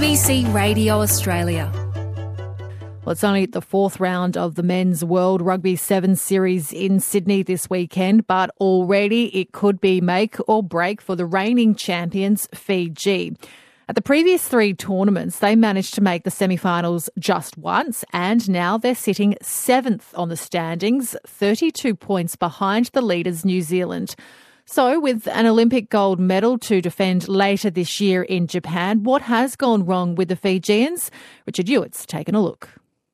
ABC Radio Australia. Well, it's only the fourth round of the Men's World Rugby Sevens Series in Sydney this weekend, but already it could be make or break for the reigning champions, Fiji. At the previous three tournaments, they managed to make the semi-finals just once, and now they're sitting seventh on the standings, 32 points behind the leaders, New Zealand. So, with an Olympic gold medal to defend later this year in Japan, what has gone wrong with the Fijians? Richard Hewitt's taken a look.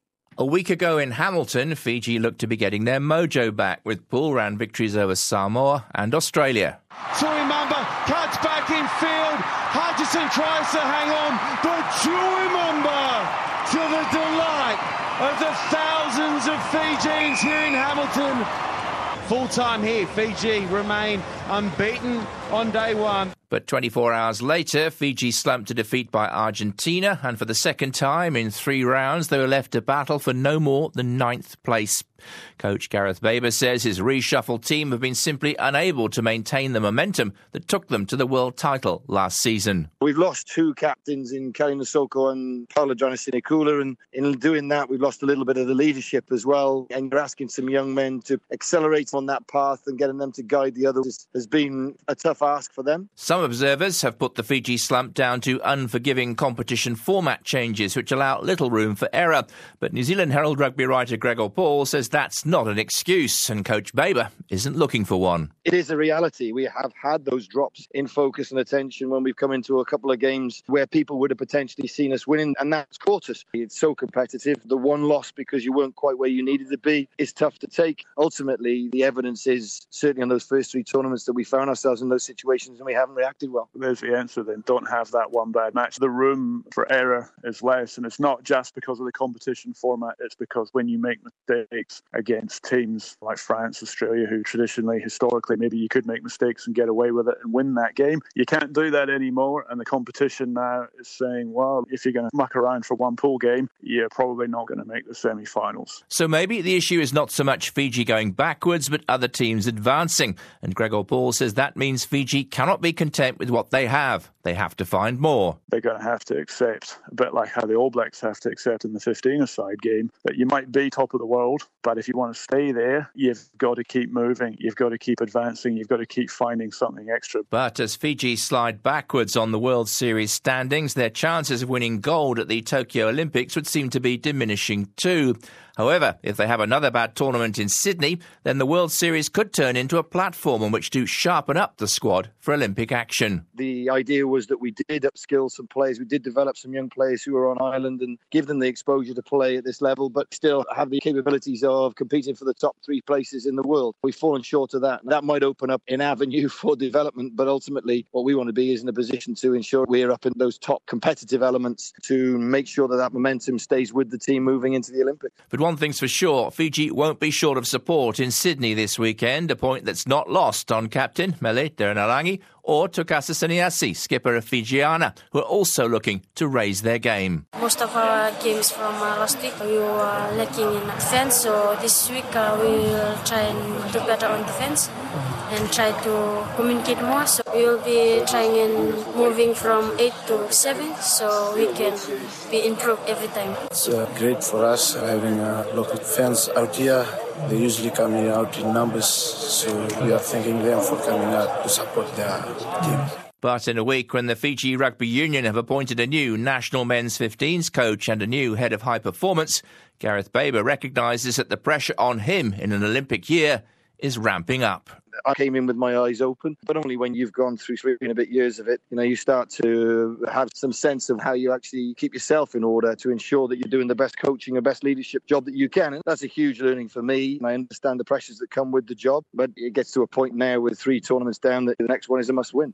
A week ago in Hamilton, Fiji looked to be getting their mojo back with pool round victories over Samoa and Australia. Tuimamba cuts back in field. Hutchison tries to hang on, but Tuimamba, to the delight of the thousands of Fijians here in Hamilton. Full time here, Fiji remain unbeaten on day one. But 24 hours later, Fiji slumped to defeat by Argentina, and for the second time in 3 rounds, they were left to battle for no more than 9th place. Coach Gareth Baber says his reshuffled team have been simply unable to maintain the momentum that took them to the world title last season. We've lost 2 captains in Kali Nasoko and Paula Jonasinikula, and in doing that, we've lost a little bit of the leadership as well. And you're asking some young men to accelerate on that path and getting them to guide the others has been a tough ask for them. Some observers have put the Fiji slump down to unforgiving competition format changes, which allow little room for error. But New Zealand Herald rugby writer Gregor Paul says that's not an excuse, and Coach Baber isn't looking for one. It is a reality. We have had those drops in focus and attention when we've come into a couple of games where people would have potentially seen us winning, and that's caught us. It's so competitive. The one loss because you weren't quite where you needed to be is tough to take. Ultimately, the evidence is certainly on those first 3 tournaments that we found ourselves in those situations and we haven't reacted well. There's the answer then. Don't have that one bad match. The room for error is less, and it's not just because of the competition format. It's because when you make mistakes against teams like France, Australia, who traditionally, historically, maybe you could make mistakes and get away with it and win that game. You can't do that anymore, and the competition now is saying, well, if you're going to muck around for one pool game, you're probably not going to make the semi-finals. So maybe the issue is not so much Fiji going backwards, but other teams advancing. And Gregor Paul says that means Fiji cannot be content with what they have. They have to find more. They're going to have to accept, a bit like how the All Blacks have to accept in the 15-a-side game, that you might be top of the world, but if you want to stay there, you've got to keep moving, you've got to keep advancing, you've got to keep finding something extra. But as Fiji slide backwards on the World Series standings, their chances of winning gold at the Tokyo Olympics would seem to be diminishing too. However, if they have another bad tournament in Sydney, then the World Series could turn into a platform on which to sharpen up the squad for Olympic action. The idea was that we did upskill some players, we did develop some young players who were on island and give them the exposure to play at this level, but still have the capabilities of competing for the top 3 places in the world. We've fallen short of that. That might open up an avenue for development, but ultimately what we want to be is in a position to ensure we're up in those top competitive elements to make sure that momentum stays with the team moving into the Olympics. But one thing's for sure, Fiji won't be short of support in Sydney this weekend, a point that's not lost on captain Mele Dernarangi or Tukasa Saniasi, skipper of Fijiana, who are also looking to raise their game. Most of our games from last week, we were lacking in defense, so this week we will try and do better on defense and try to communicate more. So we will be trying and moving from 8 to 7, so we can be improved every time. It's great for us having local fans out here. They're usually coming out in numbers, so we are thanking them for coming out to support their team. But in a week when the Fiji Rugby Union have appointed a new national men's 15s coach and a new head of high performance, Gareth Baber recognises that the pressure on him in an Olympic year is ramping up. I came in with my eyes open, but only when you've gone through 3 and a bit years of it, you start to have some sense of how you actually keep yourself in order to ensure that you're doing the best coaching and best leadership job that you can. And that's a huge learning for me. I understand the pressures that come with the job, but it gets to a point now with 3 tournaments down that the next one is a must win.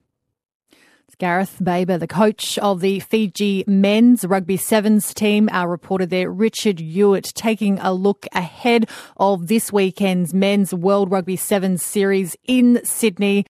It's Gareth Baber, the coach of the Fiji men's rugby sevens team. Our reporter there, Richard Hewitt, taking a look ahead of this weekend's men's World Rugby Sevens series in Sydney.